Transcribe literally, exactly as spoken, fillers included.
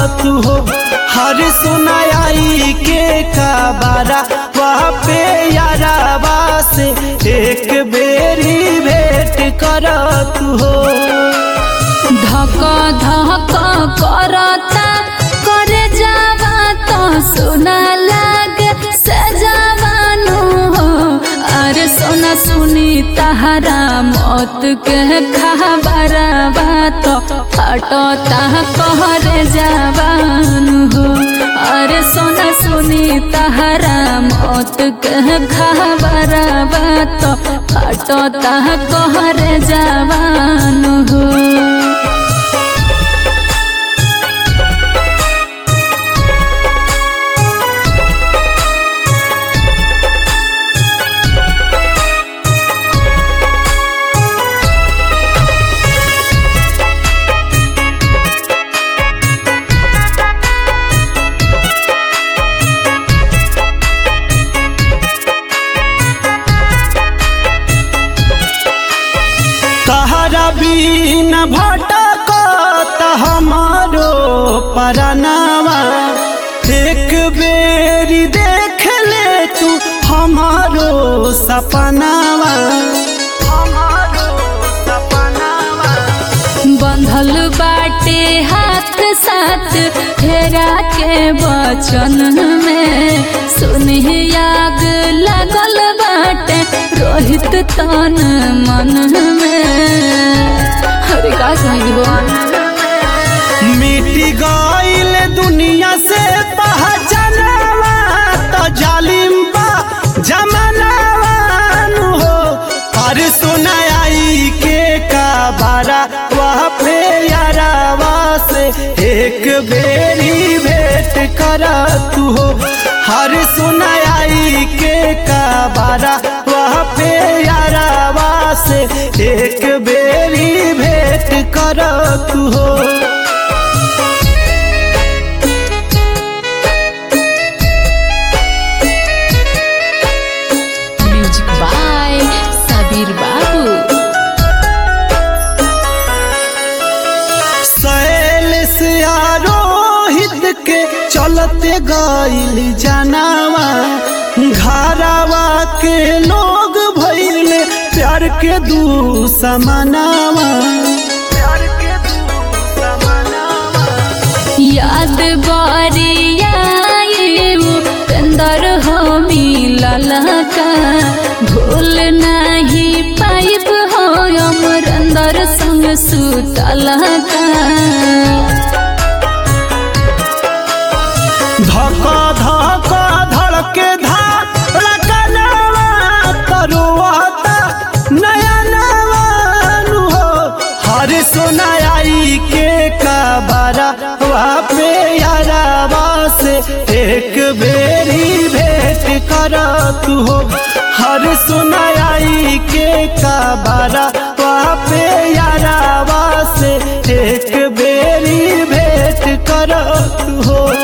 तू हो। हर सुनाई के काबारा वहाँ पे याराबा से एक बेरी भेंट कर तू हो। धक धक करता करे जावा तो सुना लागे सजावानु हो। अरे सोना सुनी तहरा मौत के खबरवा तो हटता कहरे जवानु हो। अरे सोना सुनी तहरा मौत के खबरवा तो हटता कहरे जवानु हो। तहरा बीन भटकत हमारो परनावा। एक बेरी देख ले तू हमारो सपनावा। बंधल बाटे हाथ साथ फेरा के वचन में सुनी आग लगल बाटे रोहित तन मन में। अरे का कहिबो मिटी गईल दुनिया से पहचानवा तो जालिम बा जमानावा हो। और सुनाई के काबारा वहाँ पे यारावा से एक बेरी भेंट कर तू हो। हर सुनाई के काबारा वहाँ पे यारावा से एक बेरी भेंट कर तू हो। म्यूजिक बाय सबीर बाबू। शैलेश आरोहित के चलते गईल जनावा। घरावा के लोग भइले प्यार के दुश्मनावा। याद बारिया अंदर हो मिलल का भूल नहीं पाइब हो अमर अंदर संग सुतल का। धका धका धड़के धड़कनवा तरुआता नयनवा हो। हर सुनाई के काबारा वहाँ पे याराबा से एक बेरी भेंट कर तू हो। हर सुनाई के काबारा वहाँ पे याराबा से एक बेरी भेंट कर तू हो।